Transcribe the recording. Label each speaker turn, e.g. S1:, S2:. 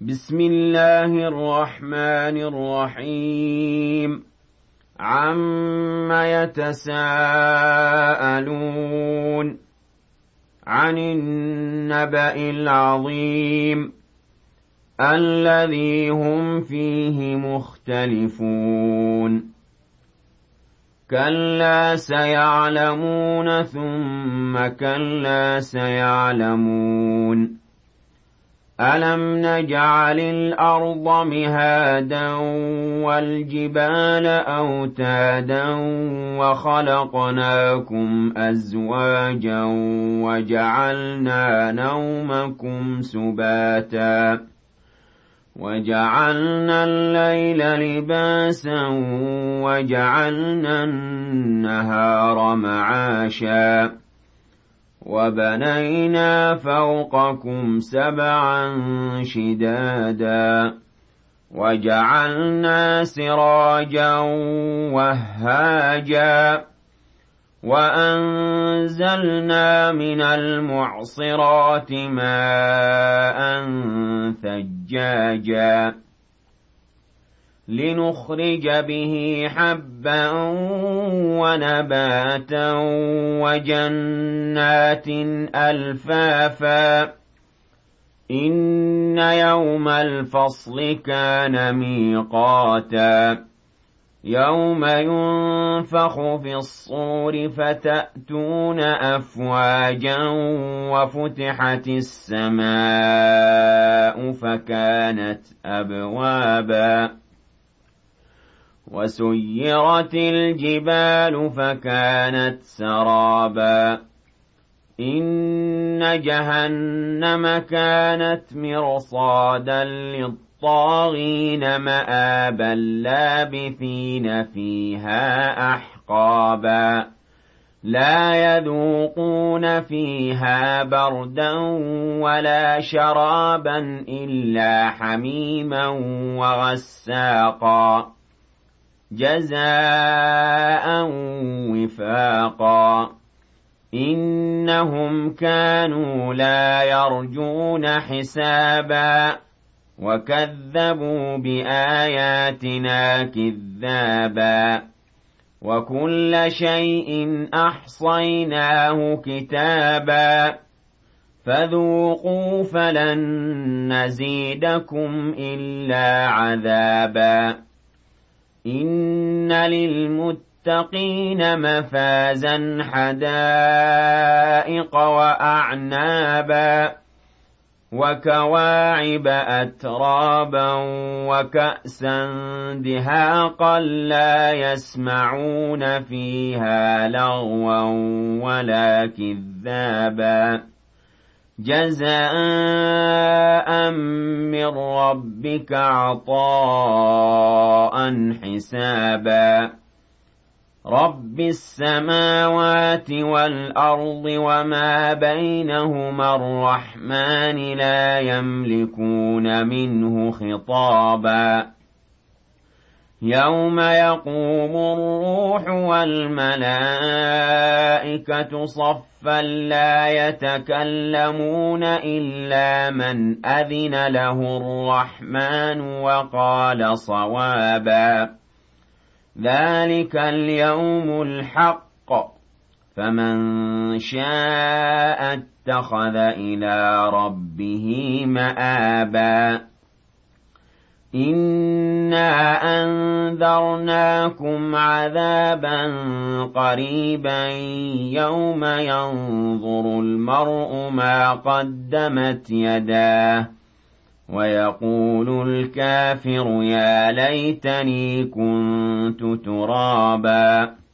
S1: بسم الله الرحمن الرحيم عم يتساءلون عن النبأ العظيم الذي هم فيه مختلفون كلا سيعلمون ثم كلا سيعلمون ألم نجعل الأرض مهادا والجبال أوتادا وخلقناكم أزواجا وجعلنا نومكم سباتا وجعلنا الليل لباسا وجعلنا النهار معاشا وبنينا فوقكم سبعا شدادا وجعلنا سراجا وهاجا وأنزلنا من المعصرات ماء ثجاجا لنخرج به حبا ونباتا وجنات ألفافا إن يوم الفصل كان ميقاتا يوم ينفخ في الصور فتأتون أفواجا وفتحت السماء فكانت أبوابا وسيرت الجبال فكانت سرابا إن جهنم كانت مرصادا للطاغين مآبا لابثين فيها أحقابا لا يذوقون فيها بردا ولا شرابا إلا حميما وغساقا جزاء وفاقا إنهم كانوا لا يرجون حسابا وكذبوا بآياتنا كذابا وكل شيء أحصيناه كتابا فذوقوا فلن نزيدكم إلا عذابا إن للمتقين مفازا حدائق وأعنابا وكواعب أترابا وكأسا دهاقا لا يسمعون فيها لغوا ولا كذابا جزاء من ربك عطاء حسابا رب السماوات والأرض وما بينهما الرحمن لا يملكون منه خطابا يوم يقوم الروح والملائكة صفا لا يتكلمون إلا من أذن له الرحمن وقال صوابا ذلك اليوم الحق فمن شاء اتخذ إلى ربه مآبا إنا أنذرناكم عذابا قريبا يوم ينظر المرء ما قدمت يداه ويقول الكافر يا ليتني كنت ترابا